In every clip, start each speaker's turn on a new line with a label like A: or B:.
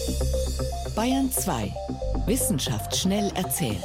A: Bayern 2. Wissenschaft schnell erzählt.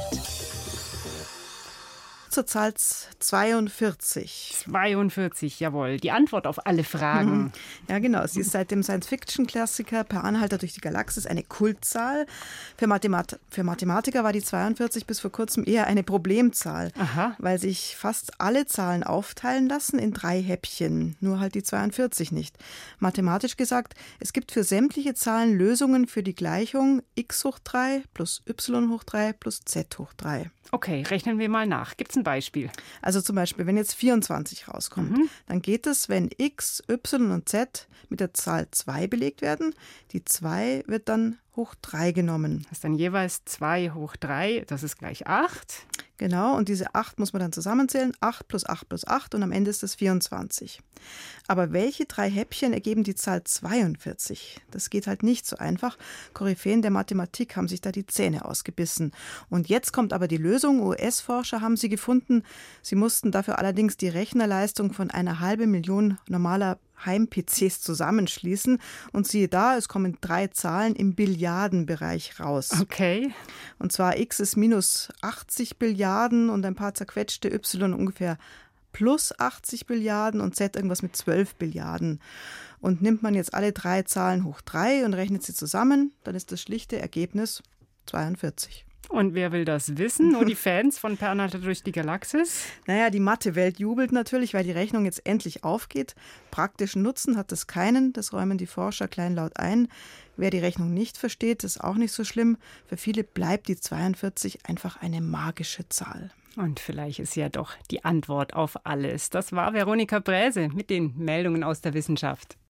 B: Zur Zahl 42.
C: 42, jawohl. Die Antwort auf alle Fragen.
B: Ja, genau. Sie ist seit dem Science-Fiction-Klassiker Per Anhalter durch die Galaxis eine Kultzahl. Für Mathematiker war die 42 bis vor kurzem eher eine Problemzahl, weil sich fast alle Zahlen aufteilen lassen in 3 Häppchen, nur halt die 42 nicht. Mathematisch gesagt, es gibt für sämtliche Zahlen Lösungen für die Gleichung x hoch 3 plus y hoch 3 plus z hoch 3.
C: Okay, rechnen wir mal nach. Gibt es ein Beispiel?
B: Also zum Beispiel, wenn jetzt 24 rauskommt, dann geht es, wenn x, y und z mit der Zahl 2 belegt werden. Die 2 wird dann hoch 3 genommen.
C: Das ist dann jeweils 2 hoch 3, das ist gleich 8.
B: Genau, und diese 8 muss man dann zusammenzählen. 8 plus 8 plus 8 und am Ende ist es 24. Aber welche 3 Häppchen ergeben die Zahl 42? Das geht halt nicht so einfach. Koryphäen der Mathematik haben sich da die Zähne ausgebissen. Und jetzt kommt aber die Lösung. US-Forscher haben sie gefunden. Sie mussten dafür allerdings die Rechnerleistung von 500.000 normaler Heim-PCs zusammenschließen. Und siehe da, es kommen 3 Zahlen im Billiardenbereich raus.
C: Okay.
B: Und zwar x ist minus 80 Billiarden und ein paar zerquetschte y ungefähr plus 80 Billiarden und z irgendwas mit 12 Billiarden. Und nimmt man jetzt alle 3 Zahlen hoch 3 und rechnet sie zusammen, dann ist das schlichte Ergebnis 42.
C: Und wer will das wissen? Nur die Fans von Per Anhalter durch die Galaxis?
B: Naja, die Mathe-Welt jubelt natürlich, weil die Rechnung jetzt endlich aufgeht. Praktischen Nutzen hat es keinen, das räumen die Forscher kleinlaut ein. Wer die Rechnung nicht versteht, ist auch nicht so schlimm. Für viele bleibt die 42 einfach eine magische Zahl.
C: Und vielleicht ist ja doch die Antwort auf alles. Das war Veronika Bräse mit den Meldungen aus der Wissenschaft.